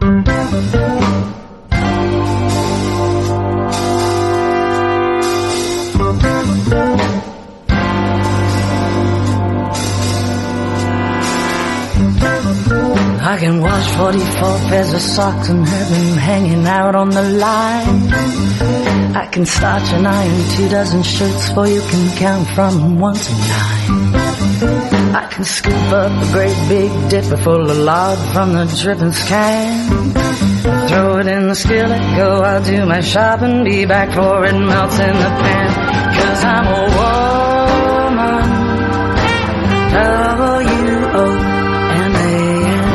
I can wash 44 pairs of socks and have them hanging out on the line. I can starch and iron 24 shirts for you can count from 1 to 9. I can scoop up a great big dipper full of lard from the dripping can. Throw it in the skillet, go out, do my shopping, be back for it melts in the pan. 'Cause I'm a woman, W-O-M-A-N.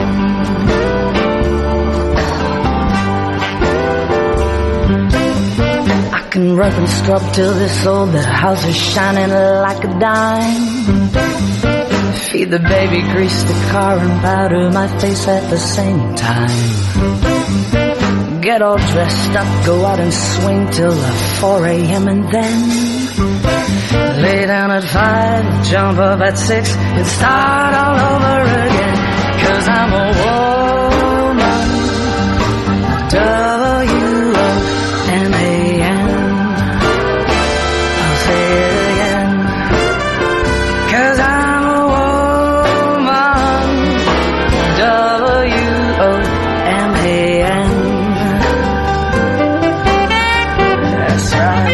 I can rub and scrub till this old house is shining like a dime. Feed the baby, grease the car, and powder my face at the same time. Get all dressed up, go out and swing till 4 a.m. and then lay down at 5, jump up at 6, and start all over again. 'Cause I'm a woman, W-O-M-A-N. I'll say it again. 'Cause I'm a woman, W-O-M-A-N. That's right.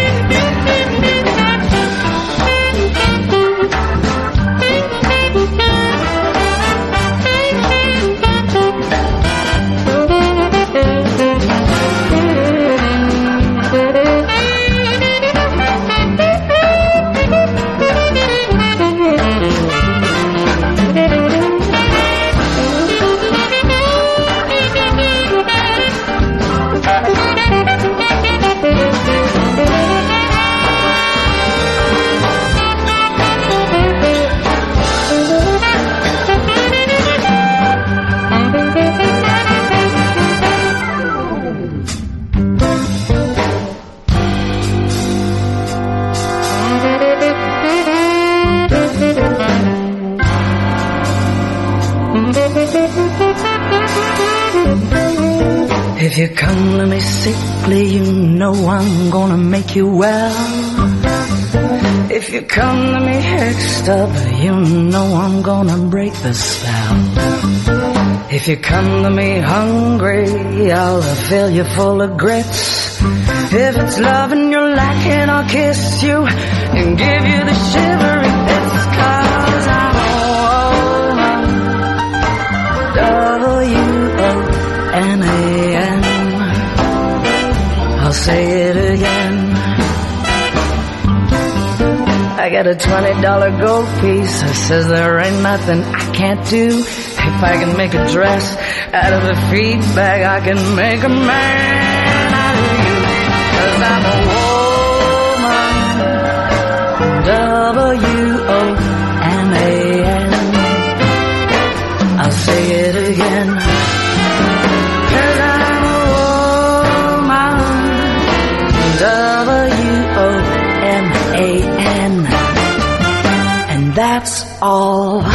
If you come to me sickly, you know I'm gonna make you well. If you come to me hexed up, you know I'm gonna break the spell. If you come to me hungry, I'll fill you full of grits. If it's loving you're lacking, I'll kiss you and give you the shivery bits. 'Cause I'm a woman, W-O-M-A-N. I'll say it again. I got a $20 gold piece that says there ain't nothing I can't do. If I can make a dress out of a feed bag, I can make a man out of you. 'Cause I'm a woman, W-O-M-A-N. I'll say it again. 'Cause I'm a woman, W-O-M-A-N. And that's all.